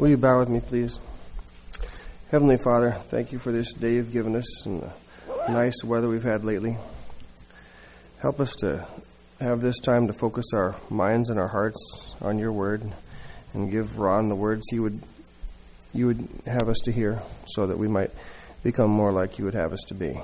Will you bow with me, please? Heavenly Father, thank you for this day you've given us and the nice weather we've had lately. Help us to have this time to focus our minds and our hearts on your word and give Ron the words you would have us to hear so that we might become more like you would have us to be. In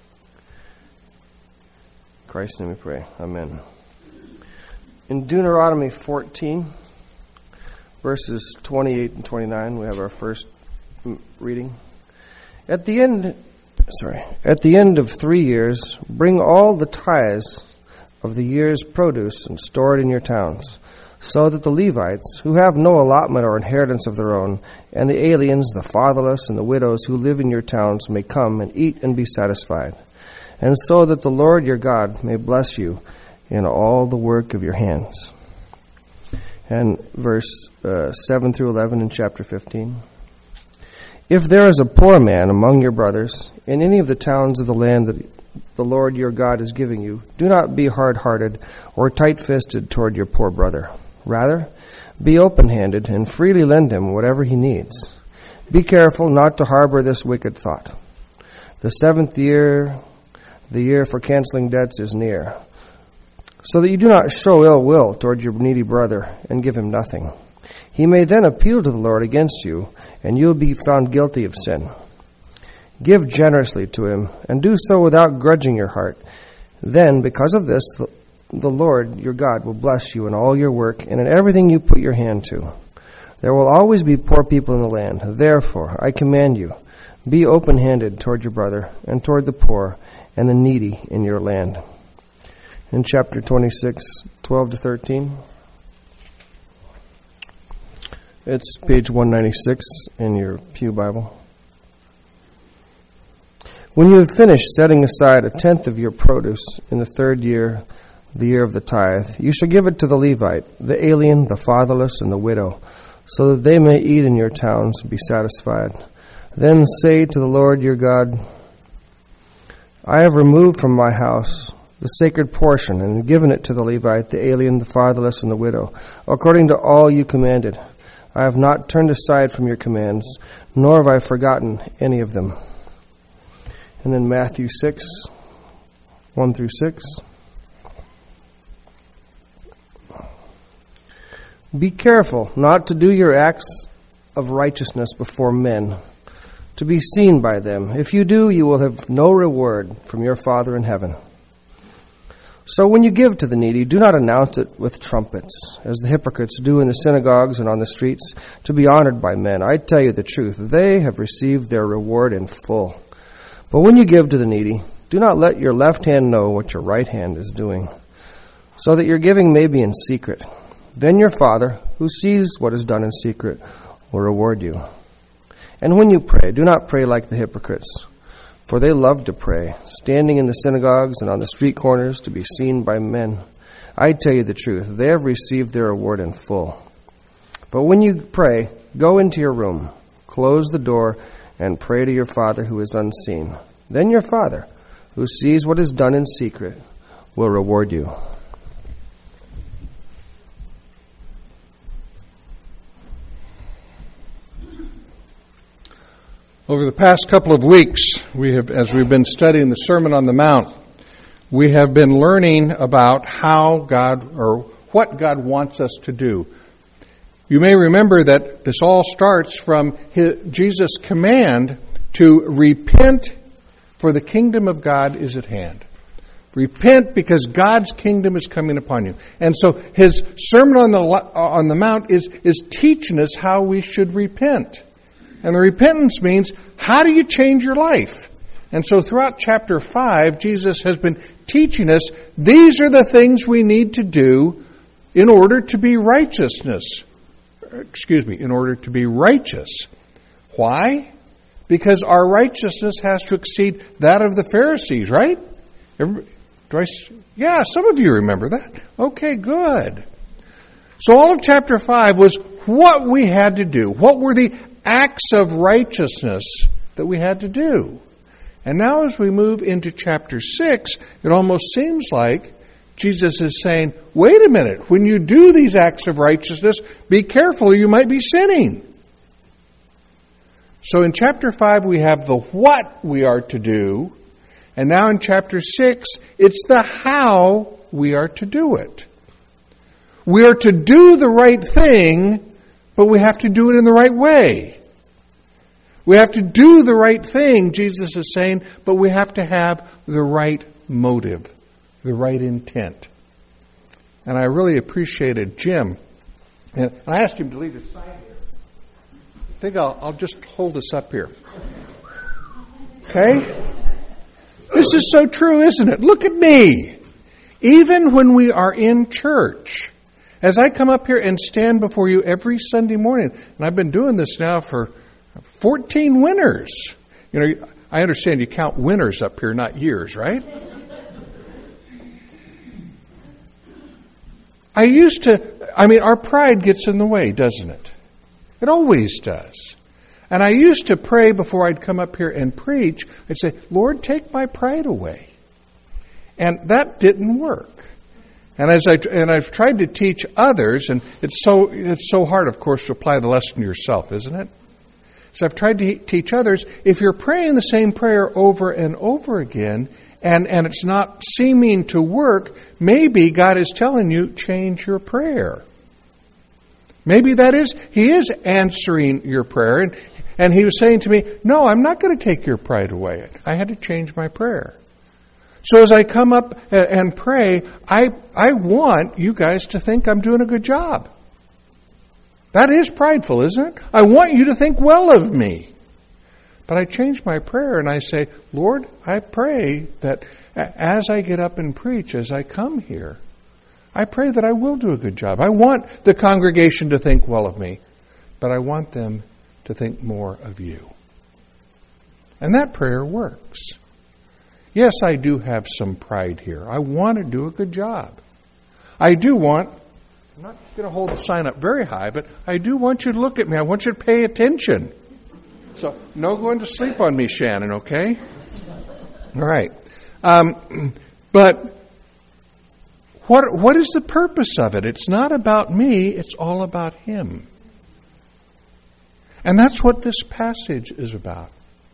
Christ's name we pray. Amen. In Deuteronomy 14, verses 28 and 29, we have our first reading. At the end of 3 years, bring all the tithes of the year's produce and store it in your towns, so that the Levites, who have no allotment or inheritance of their own, and the aliens, the fatherless, and the widows who live in your towns may come and eat and be satisfied, and so that the Lord your God may bless you in all the work of your hands. And verse 7 through 11 in chapter 15. If there is a poor man among your brothers in any of the towns of the land that the Lord your God is giving you, do not be hard-hearted or tight-fisted toward your poor brother. Rather, be open-handed and freely lend him whatever he needs. Be careful not to harbor this wicked thought. The seventh year, the year for canceling debts, is near, so that you do not show ill will toward your needy brother and give him nothing. He may then appeal to the Lord against you, and you will be found guilty of sin. Give generously to him, and do so without grudging your heart. Then, because of this, the Lord your God will bless you in all your work and in everything you put your hand to. There will always be poor people in the land. Therefore, I command you, be open-handed toward your brother and toward the poor and the needy in your land. In chapter 26, 12 to 13. It's page 196 in your Pew Bible. When you have finished setting aside a tenth of your produce in the third year, the year of the tithe, you shall give it to the Levite, the alien, the fatherless, and the widow, so that they may eat in your towns and be satisfied. Then say to the Lord your God, I have removed from my house the sacred portion and given it to the Levite, the alien, the fatherless, and the widow, according to all you commanded. I have not turned aside from your commands, nor have I forgotten any of them. And then Matthew 6, 1 through 6. Be careful not to do your acts of righteousness before men, to be seen by them. If you do, you will have no reward from your Father in heaven. So when you give to the needy, do not announce it with trumpets, as the hypocrites do in the synagogues and on the streets, to be honored by men. I tell you the truth, they have received their reward in full. But when you give to the needy, do not let your left hand know what your right hand is doing, so that your giving may be in secret. Then your Father, who sees what is done in secret, will reward you. And when you pray, do not pray like the hypocrites, for they love to pray, standing in the synagogues and on the street corners to be seen by men. I tell you the truth, they have received their reward in full. But when you pray, go into your room, close the door, and pray to your Father who is unseen. Then your Father, who sees what is done in secret, will reward you. Over the past couple of weeks, as we've been studying the Sermon on the Mount, we have been learning about what God wants us to do. You may remember that this all starts from Jesus' command to repent, for the kingdom of God is at hand. Repent because God's kingdom is coming upon you. And so his Sermon on the Mount is teaching us how we should repent. And the repentance means, how do you change your life? And so throughout chapter 5, Jesus has been teaching us, these are the things we need to do in order to be in order to be righteous. Why? Because our righteousness has to exceed that of the Pharisees, right? Yeah, some of you remember that. Okay, good. So all of chapter 5 was what we had to do. What were the acts of righteousness that we had to do? And now as we move into chapter 6, it almost seems like Jesus is saying, wait a minute, when you do these acts of righteousness, be careful, you might be sinning. So in chapter 5 we have the what we are to do, and now in chapter 6 it's the how we are to do it. We are to do the right thing, but we have to do it in the right way. We have to do the right thing, Jesus is saying, but we have to have the right motive, the right intent. And I really appreciated Jim. And I asked him to leave his sign here. I think I'll just hold this up here. Okay? This is so true, isn't it? Look at me. Even when we are in church, as I come up here and stand before you every Sunday morning, and I've been doing this now for 14 winters. You know, I understand you count winters up here, not years, right? Our pride gets in the way, doesn't it? It always does. And I used to pray before I'd come up here and preach. I'd say, Lord, take my pride away. And that didn't work. And I've tried to teach others, and it's so hard, of course, to apply the lesson to yourself, isn't it? So I've tried to teach others, if you're praying the same prayer over and over again, and it's not seeming to work, maybe God is telling you, change your prayer. Maybe He is answering your prayer, and He was saying to me, no, I'm not going to take your pride away. I had to change my prayer. So as I come up and pray, I want you guys to think I'm doing a good job. That is prideful, isn't it? I want you to think well of me. But I change my prayer and I say, Lord, I pray that as I get up and preach, as I come here, I pray that I will do a good job. I want the congregation to think well of me, but I want them to think more of you. And that prayer works. Yes, I do have some pride here. I want to do a good job. I'm not going to hold the sign up very high, but I do want you to look at me. I want you to pay attention. So, no going to sleep on me, Shannon, okay? All right. But what is the purpose of it? It's not about me, it's all about Him. And that's what this passage is about.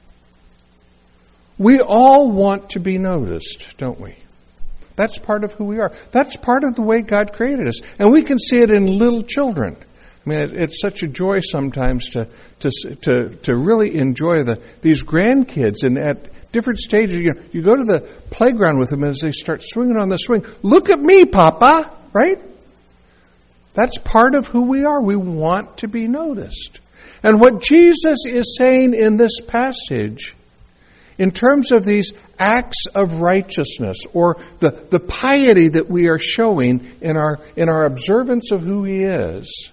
We all want to be noticed, don't we? That's part of who we are. That's part of the way God created us. And we can see it in little children. I mean, it's such a joy sometimes to really enjoy these grandkids. And at different stages, you go to the playground with them as they start swinging on the swing. Look at me, Papa! Right? That's part of who we are. We want to be noticed. And what Jesus is saying in this passage, in terms of these acts of righteousness or the piety that we are showing in our observance of who He is,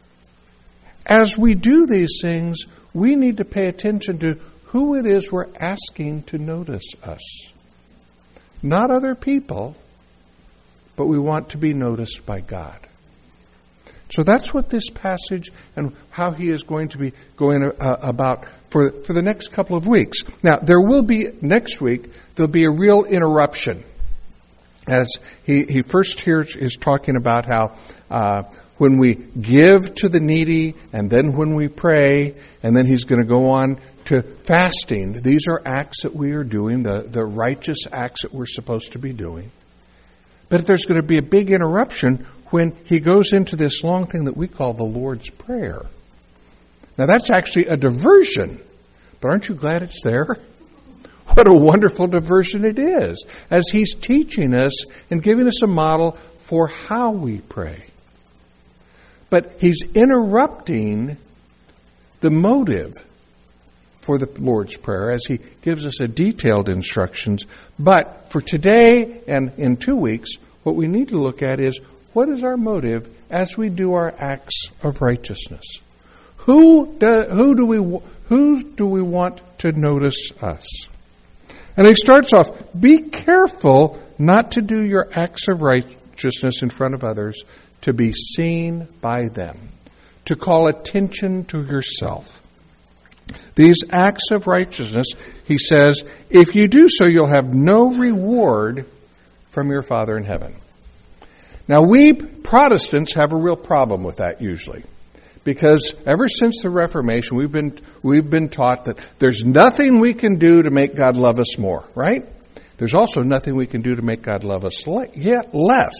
as we do these things, we need to pay attention to who it is we're asking to notice us. Not other people, but we want to be noticed by God. So that's what this passage and how He is going to be going about for the next couple of weeks. Now, there will be, next week, there'll be a real interruption. As he first here is talking about how when we give to the needy, and then when we pray, and then he's going to go on to fasting. These are acts that we are doing, the righteous acts that we're supposed to be doing. But there's going to be a big interruption when he goes into this long thing that we call the Lord's Prayer. Now that's actually a diversion, but aren't you glad it's there? What a wonderful diversion it is, as he's teaching us and giving us a model for how we pray. But he's interrupting the motive for the Lord's Prayer as he gives us a detailed instructions. But for today and in 2 weeks, what we need to look at is, what is our motive as we do our acts of righteousness? Who do we want to notice us? And he starts off, be careful not to do your acts of righteousness in front of others to be seen by them, to call attention to yourself. These acts of righteousness, he says, if you do so, you'll have no reward from your Father in heaven. Now, we Protestants have a real problem with that usually, Because ever since the Reformation, we've been taught that there's nothing we can do to make God love us more, right? There's also nothing we can do to make God love us less.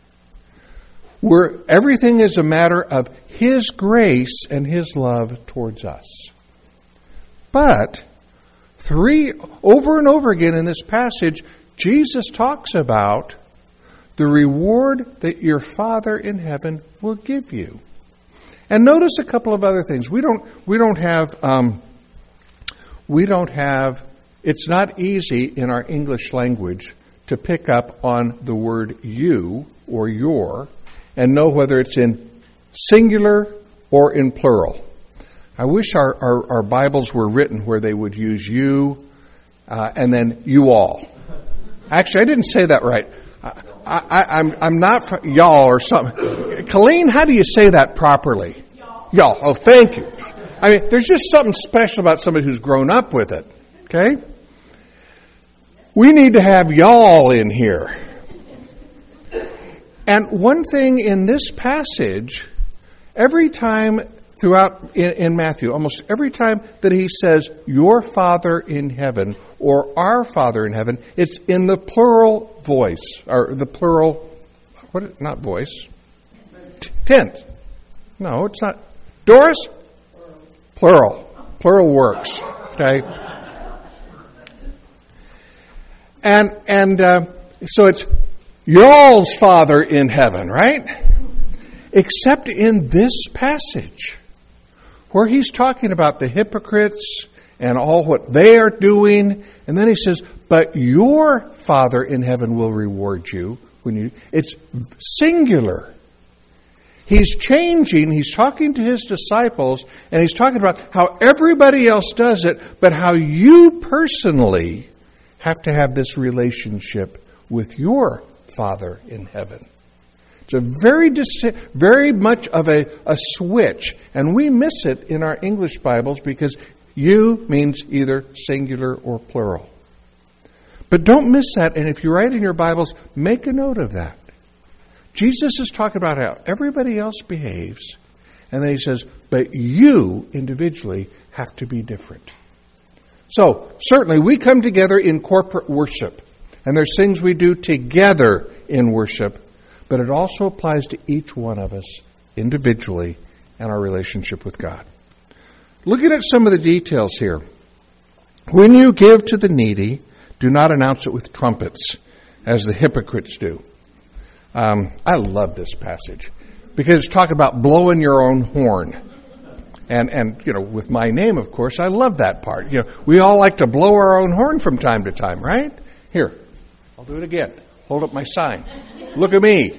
Everything is a matter of His grace and His love towards us. But over and over again in this passage, Jesus talks about the reward that your Father in heaven will give you. And notice a couple of other things. We don't have, it's not easy in our English language to pick up on the word you or your and know whether it's in singular or in plural. I wish our Bibles were written where they would use you and then you all. Actually, I didn't say that right. I'm not y'all or something. Colleen, how do you say that properly? Y'all. Oh, thank you. I mean, there's just something special about somebody who's grown up with it. Okay? We need to have y'all in here. And one thing in this passage, every time throughout in Matthew, almost every time that he says, your Father in heaven, or our Father in heaven, it's in the plural voice, or the plural, not voice, tense. No, it's not. Doris? Plural. Plural works. Okay? And so it's y'all's Father in heaven, right? Except in this passage, where he's talking about the hypocrites and all what they are doing, and then he says, but your Father in heaven will reward you when you. It's singular. He's changing, he's talking to his disciples, and he's talking about how everybody else does it, but how you personally have to have this relationship with your Father in heaven. It's a very much of a switch, and we miss it in our English Bibles because you means either singular or plural. But don't miss that, and if you write in your Bibles, make a note of that. Jesus is talking about how everybody else behaves, and then he says, but you individually have to be different. So, certainly we come together in corporate worship, and there's things we do together in worship, but it also applies to each one of us individually and our relationship with God. Looking at some of the details here. When you give to the needy, do not announce it with trumpets, as the hypocrites do. I love this passage because it's talking about blowing your own horn. And with my name, of course, I love that part. We all like to blow our own horn from time to time, right? Here, I'll do it again. Hold up my sign. Look at me.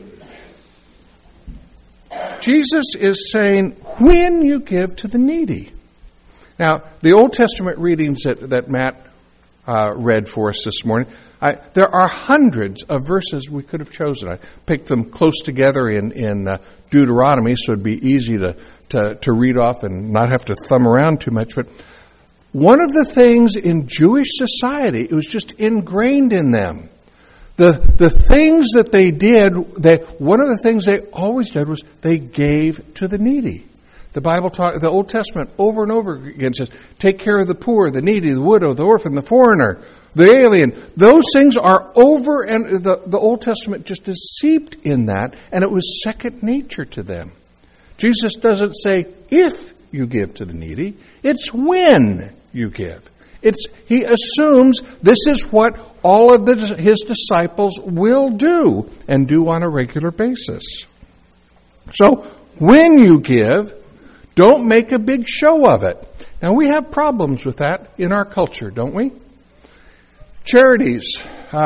Jesus is saying, when you give to the needy. Now, the Old Testament readings that Matt read for us this morning, there are hundreds of verses we could have chosen. I picked them close together in Deuteronomy, so it'd be easy to read off and not have to thumb around too much. But one of the things in Jewish society, it was just ingrained in them. The things that they did, one of the things they always did was they gave to the needy. The Old Testament over and over again says, take care of the poor, the needy, the widow, the orphan, the foreigner, the alien. Those things are over, and the Old Testament just is seeped in that, and it was second nature to them. Jesus doesn't say, if you give to the needy, it's when you give. He assumes this is what all of his disciples will do, and do on a regular basis. So, when you give, don't make a big show of it. Now, we have problems with that in our culture, don't we? Charities,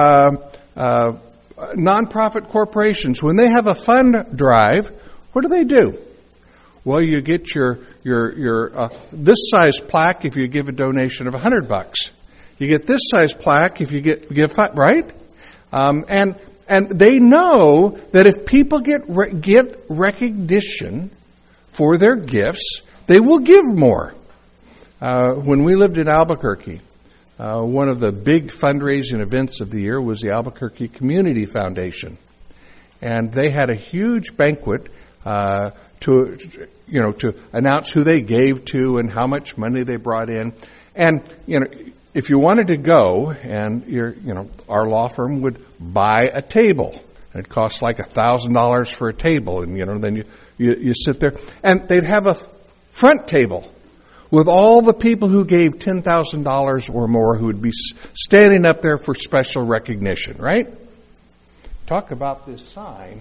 nonprofit corporations, when they have a fund drive, what do? Well, you get your this size plaque if you give a donation of $100. You get this size plaque if you give $5, right? And they know that if people get recognition for their gifts, they will give more. When we lived in Albuquerque, one of the big fundraising events of the year was the Albuquerque Community Foundation. And they had a huge banquet to announce who they gave to and how much money they brought in. And, if you wanted to go and our law firm would buy a table. It costs like $1,000 for a table. And, then you sit there and they'd have a front table with all the people who gave $10,000 or more who would be standing up there for special recognition, right? Talk about this sign.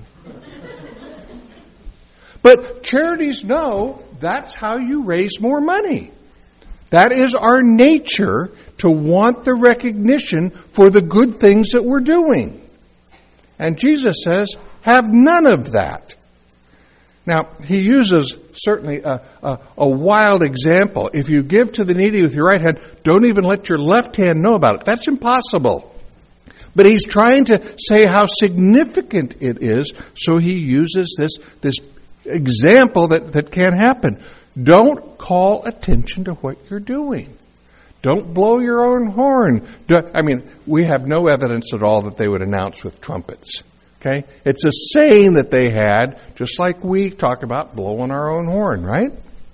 But charities know that's how you raise more money. That is our nature, to want the recognition for the good things that we're doing. And Jesus says, have none of that. Now, he uses certainly a wild example. If you give to the needy with your right hand, don't even let your left hand know about it. That's impossible. But he's trying to say how significant it is, so he uses this example that can happen. Don't call attention to what you're doing. Don't blow your own horn. We have no evidence at all that they would announce with trumpets. Okay? It's a saying that they had, just like we talk about blowing our own horn, right?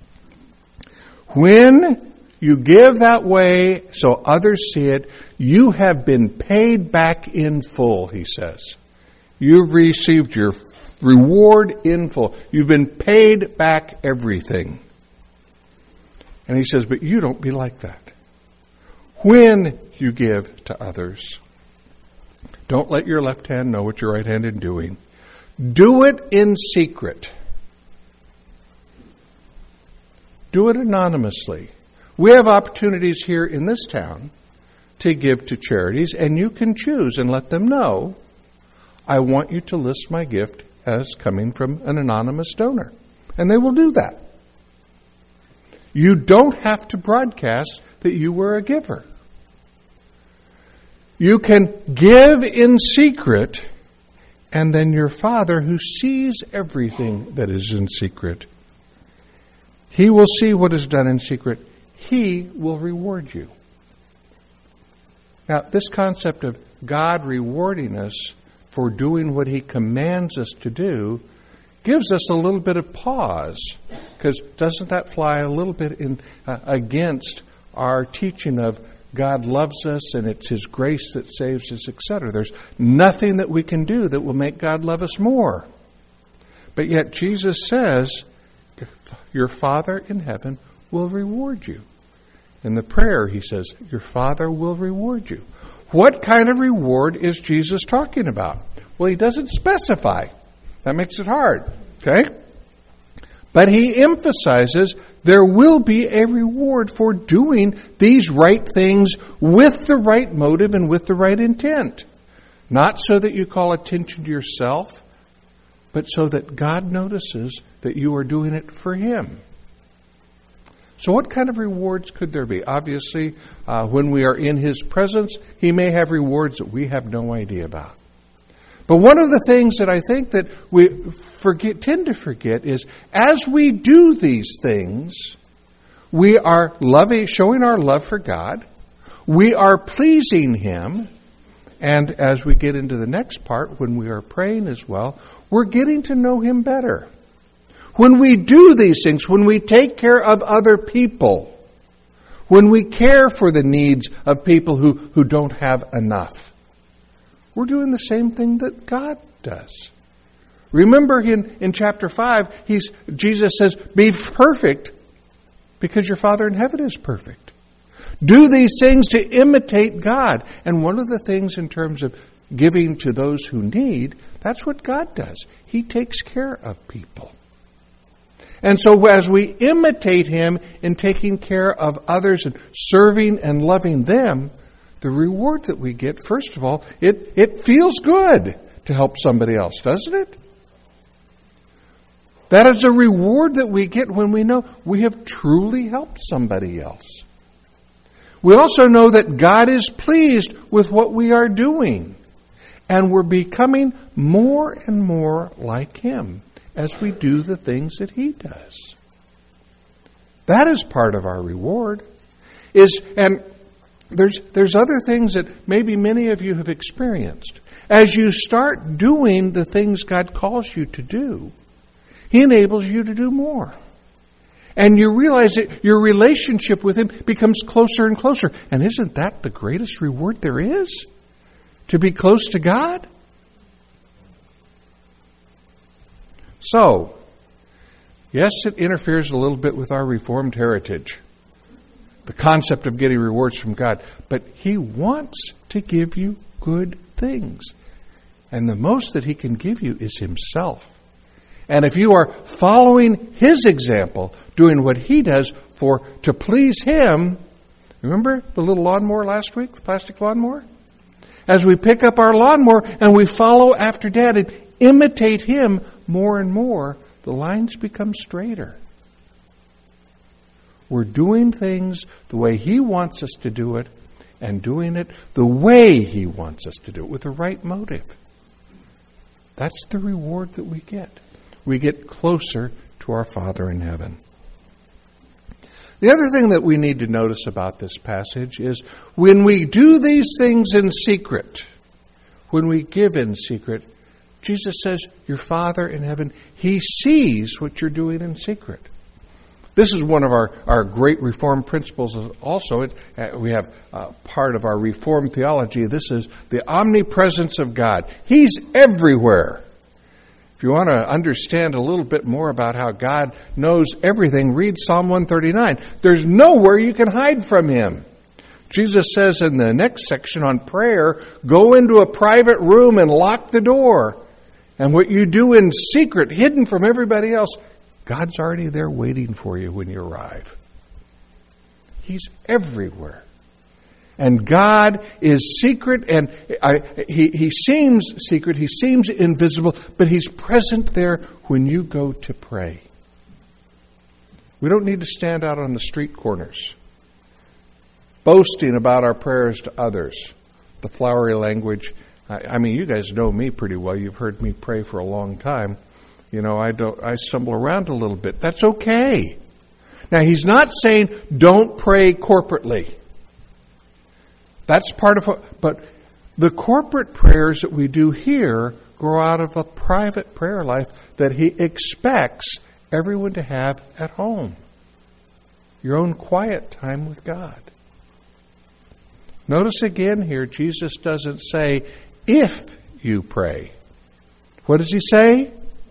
When you give that way so others see it, you have been paid back in full, he says. You've received your reward in full. You've been paid back everything. And he says, but you don't be like that. When you give to others, don't let your left hand know what your right hand is doing. Do it in secret. Do it anonymously. We have opportunities here in this town to give to charities, and you can choose and let them know, I want you to list my gift as coming from an anonymous donor. And they will do that. You don't have to broadcast that you were a giver. You can give in secret, and then your Father, who sees everything that is in secret, He will see what is done in secret. He will reward you. Now, this concept of God rewarding us for doing what He commands us to do gives us a little bit of pause, because doesn't that fly a little bit against our teaching of God loves us and it's His grace that saves us, etc. There's nothing that we can do that will make God love us more. But yet Jesus says, your Father in heaven will reward you. In the prayer, He says, your Father will reward you. What kind of reward is Jesus talking about? Well, He doesn't specify. That makes it hard, okay? But He emphasizes there will be a reward for doing these right things with the right motive and with the right intent. Not so that you call attention to yourself, but so that God notices that you are doing it for Him. So what kind of rewards could there be? Obviously, when we are in His presence, He may have rewards that we have no idea about. But one of the things that I think that we tend to forget is, as we do these things, we are showing our love for God. We are pleasing Him. And as we get into the next part, when we are praying as well, we're getting to know Him better. When we do these things, when we take care of other people, when we care for the needs of people who don't have enough, we're doing the same thing that God does. Remember in chapter 5, Jesus says, be perfect because your Father in heaven is perfect. Do these things to imitate God. And one of the things in terms of giving to those who need, that's what God does. He takes care of people. And so as we imitate Him in taking care of others and serving and loving them, the reward that we get, first of all, it feels good to help somebody else, doesn't it? That is a reward that we get when we know we have truly helped somebody else. We also know that God is pleased with what we are doing. And we're becoming more and more like Him as we do the things that He does. That is part of our reward. There's other things that maybe many of you have experienced. As you start doing the things God calls you to do, He enables you to do more. And you realize that your relationship with Him becomes closer and closer. And isn't that the greatest reward there is? To be close to God? So, yes, it interferes a little bit with our Reformed heritage. The concept of getting rewards from God. But He wants to give you good things. And the most that He can give you is Himself. And if you are following His example, doing what He does to please Him, remember the little lawnmower last week, the plastic lawnmower? As we pick up our lawnmower and we follow after Dad and imitate Him more and more, the lines become straighter. We're doing things the way He wants us to do it, and doing it the way He wants us to do it, with the right motive. That's the reward that we get. We get closer to our Father in heaven. The other thing that we need to notice about this passage is when we do these things in secret, when we give in secret, Jesus says, your Father in heaven, He sees what you're doing in secret. This is one of our great Reformed principles also. We have part of our Reformed theology. This is the omnipresence of God. He's everywhere. If you want to understand a little bit more about how God knows everything, read Psalm 139. There's nowhere you can hide from Him. Jesus says in the next section on prayer, go into a private room and lock the door. And what you do in secret, hidden from everybody else, God's already there waiting for you when you arrive. He's everywhere. And God is secret, and He seems secret, He seems invisible, but He's present there when you go to pray. We don't need to stand out on the street corners, boasting about our prayers to others. The flowery language. I mean, you guys know me pretty well. You've heard me pray for a long time. You know, I stumble around a little bit. That's okay. Now, He's not saying don't pray corporately. That's part of it. But the corporate prayers that we do here grow out of a private prayer life that He expects everyone to have at home. Your own quiet time with God. Notice again here, Jesus doesn't say, if you pray. What does He say?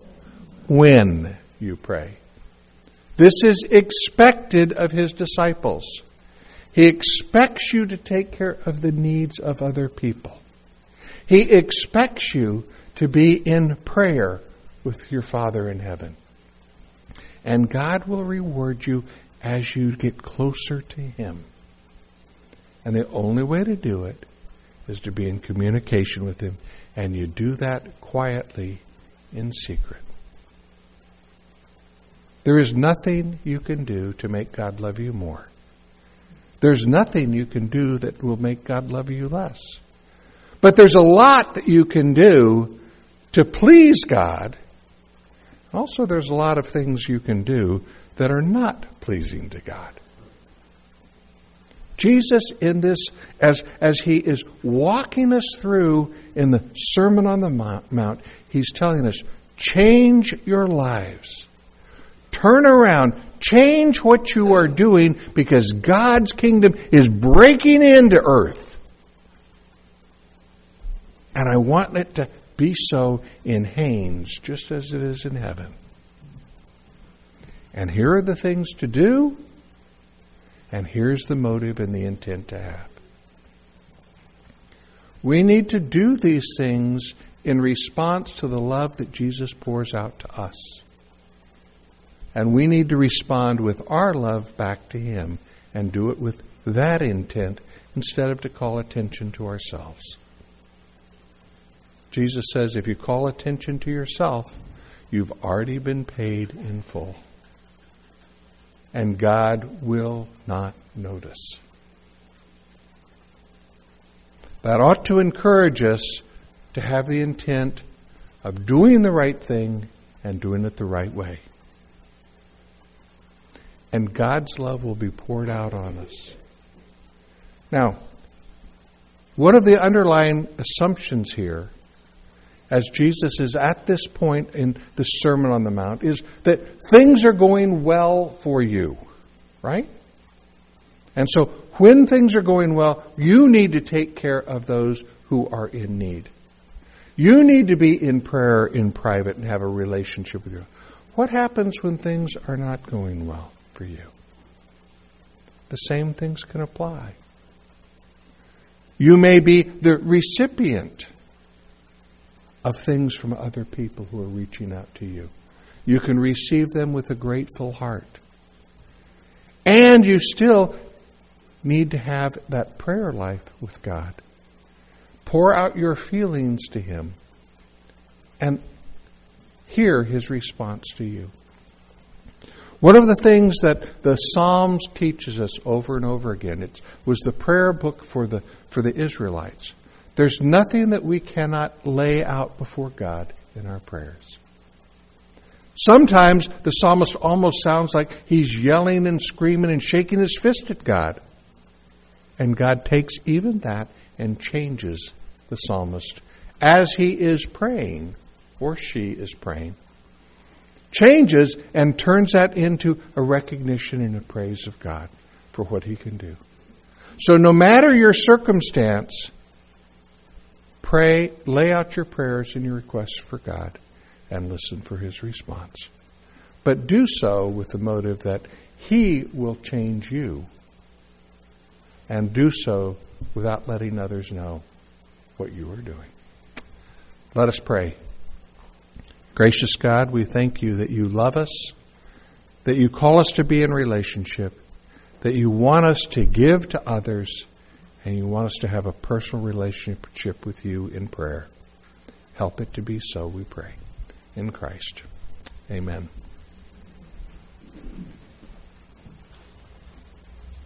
When you pray. This is expected of His disciples. He expects you to take care of the needs of other people. He expects you to be in prayer with your Father in heaven. And God will reward you as you get closer to Him. And the only way to do it is to be in communication with Him. And you do that quietly in secret. There is nothing you can do to make God love you more. There's nothing you can do that will make God love you less. But there's a lot that you can do to please God. Also, there's a lot of things you can do that are not pleasing to God. Jesus, in this, as He is walking us through in the Sermon on the Mount, He's telling us, change your lives. Turn around. Change what you are doing because God's kingdom is breaking into earth. And I want it to be so in Haines, just as it is in heaven. And here are the things to do, and here's the motive and the intent to have. We need to do these things in response to the love that Jesus pours out to us. And we need to respond with our love back to Him and do it with that intent instead of to call attention to ourselves. Jesus says if you call attention to yourself, you've already been paid in full. And God will not notice. That ought to encourage us to have the intent of doing the right thing and doing it the right way. And God's love will be poured out on us. Now, one of the underlying assumptions here, as Jesus is at this point in the Sermon on the Mount, is that things are going well for you, right? And so when things are going well, you need to take care of those who are in need. You need to be in prayer in private and have a relationship with you. What happens when things are not going well for you? The same things can apply. You may be the recipient of things from other people who are reaching out to you. You can receive them with a grateful heart. And you still need to have that prayer life with God. Pour out your feelings to Him and hear His response to you. One of the things that the Psalms teaches us over and over again, it was the prayer book for the Israelites. There's nothing that we cannot lay out before God in our prayers. Sometimes the psalmist almost sounds like he's yelling and screaming and shaking his fist at God. And God takes even that and changes the psalmist as he is praying, or she is praying. Changes and turns that into a recognition and a praise of God for what He can do. So no matter your circumstance, pray, lay out your prayers and your requests for God and listen for His response. But do so with the motive that He will change you, and do so without letting others know what you are doing. Let us pray. Gracious God, we thank You that You love us, that You call us to be in relationship, that You want us to give to others, and You want us to have a personal relationship with You in prayer. Help it to be so, we pray. In Christ. Amen.